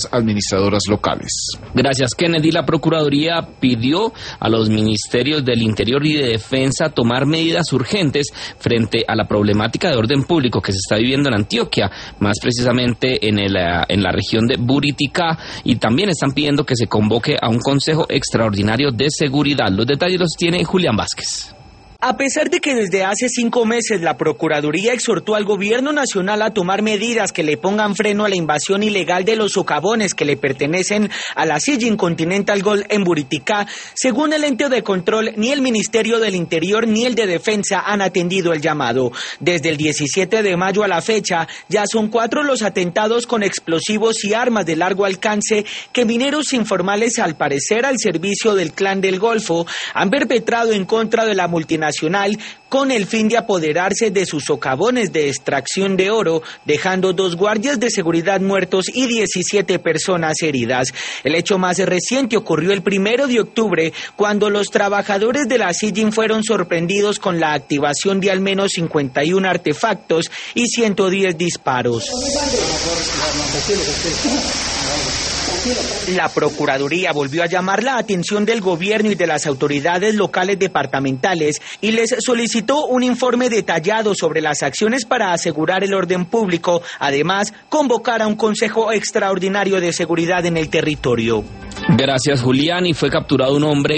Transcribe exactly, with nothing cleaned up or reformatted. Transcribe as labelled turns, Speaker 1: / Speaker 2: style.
Speaker 1: administradoras locales.
Speaker 2: Gracias, Kennedy. La Procuraduría pidió a los ministerios del Interior y de Defensa tomar medidas urgentes frente a la problemática de orden público que se está viviendo en Antioquia, más precisamente en, el, en la región de Buriticá, y también están pidiendo que se convoque a un Consejo Extraordinario de Seguridad. Los detalles los tiene Julián Vázquez.
Speaker 3: A pesar de que desde hace cinco meses la Procuraduría exhortó al Gobierno Nacional a tomar medidas que le pongan freno a la invasión ilegal de los socavones que le pertenecen a la Sijin Continental Gold en Buriticá, según el ente de control, ni el Ministerio del Interior ni el de Defensa han atendido el llamado. Desde el diecisiete de mayo a la fecha, ya son cuatro los atentados con explosivos y armas de largo alcance que mineros informales, al parecer al servicio del Clan del Golfo, han perpetrado en contra de la multinacional con el fin de apoderarse de sus socavones de extracción de oro, dejando dos guardias de seguridad muertos y diecisiete personas heridas. El hecho más reciente ocurrió el primero de octubre, cuando los trabajadores de la Sijin fueron sorprendidos con la activación de al menos cincuenta y uno artefactos y ciento diez disparos. La Procuraduría volvió a llamar la atención del gobierno y de las autoridades locales departamentales y les solicitó un informe detallado sobre las acciones para asegurar el orden público, además convocar a un Consejo Extraordinario de Seguridad en el territorio.
Speaker 2: Gracias, Julián. Y fue capturado un hombre